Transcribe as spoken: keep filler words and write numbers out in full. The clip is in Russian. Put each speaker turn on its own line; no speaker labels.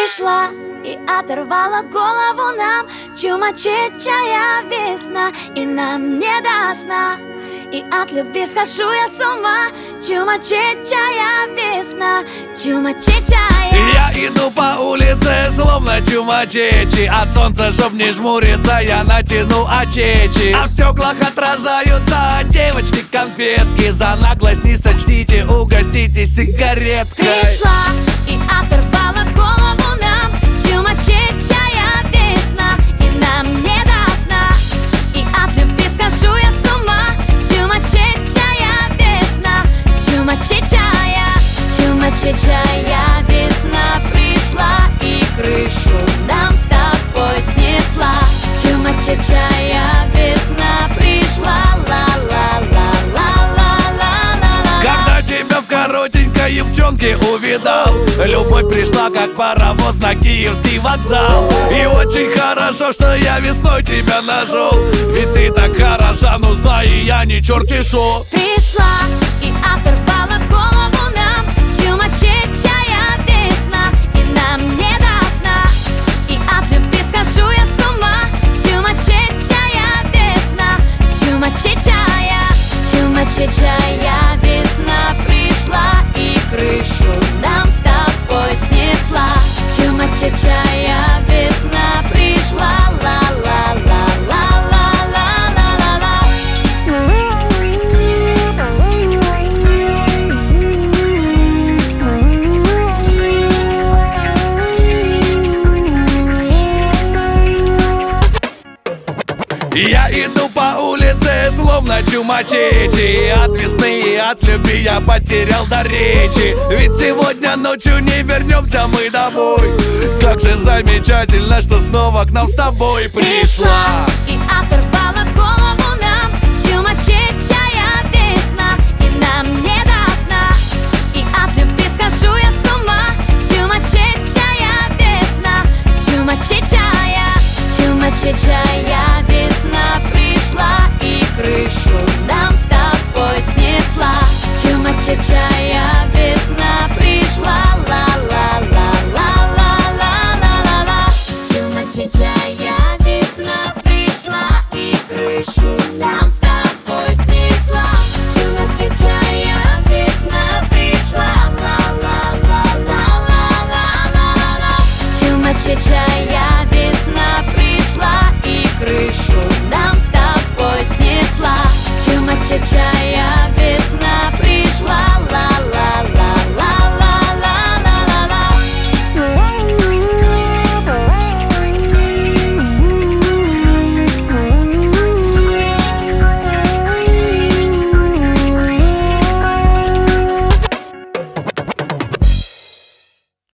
Пришла и оторвала голову нам чумачечая весна, и нам не до сна, и от любви схожу я с ума. Чумачечая весна, чумачечая.
Я иду по улице, словно чумачечи. От солнца, чтоб не жмуриться, я натяну очечи. А в стеклах отражаются девочки конфетки. За наглость не сочтите, угоститесь сигареткой.
Пришла и оторвала голову нам чумачечая весна, и нам не до сна, и от любви схожу я с ума. Чумачечая весна, чумачечая, чумачечая весна пришла и крышу нам с тобой снесла. Чумачечая весна пришла, ла-ла-ла-ла-ла-ла-ла-ла.
Когда тебя в коротенькой юбчонке увидал, любовь пришла, как паровоз на Киевский вокзал. И очень хорошо, что я весной тебя нашел, ведь ты так хороша, ну знай, я не черти шо.
Пришла и оторвала голову нам чумачечая весна, и нам не до сна, и от любви схожу я с ума. Чумачечая весна, чумачечая, чумачечая весна пришла и крышу нам с тобой снесла. Чумачечая весна пришла, ла-ла-ла-ла-ла-ла-ла-ла.
Я иду по улице, словно чумачечи. От весны и от любви я потерял до речи. Ведь сегодня ночью не вернемся мы домой. Как же замечательно, что снова к нам с тобой пришла.
И оторвала голову нам чумачечая весна, и нам не до сна, и от любви схожу я с ума. Чумачечая весна, чумачечая, чумачечая весна пришла и крышу нам с тобой снесла. Чумачечая весна пришла, ла-ла-ла-ла-ла-ла-ла-ла. Чумачечая весна пришла и крышу нам с тобой снесла. Чумачечая весна пришла, ла-ла-ла-ла-ла-ла-ла-ла. Чумачечая весна пришла и крышу нам с тобой снесла. Чумачечая весна.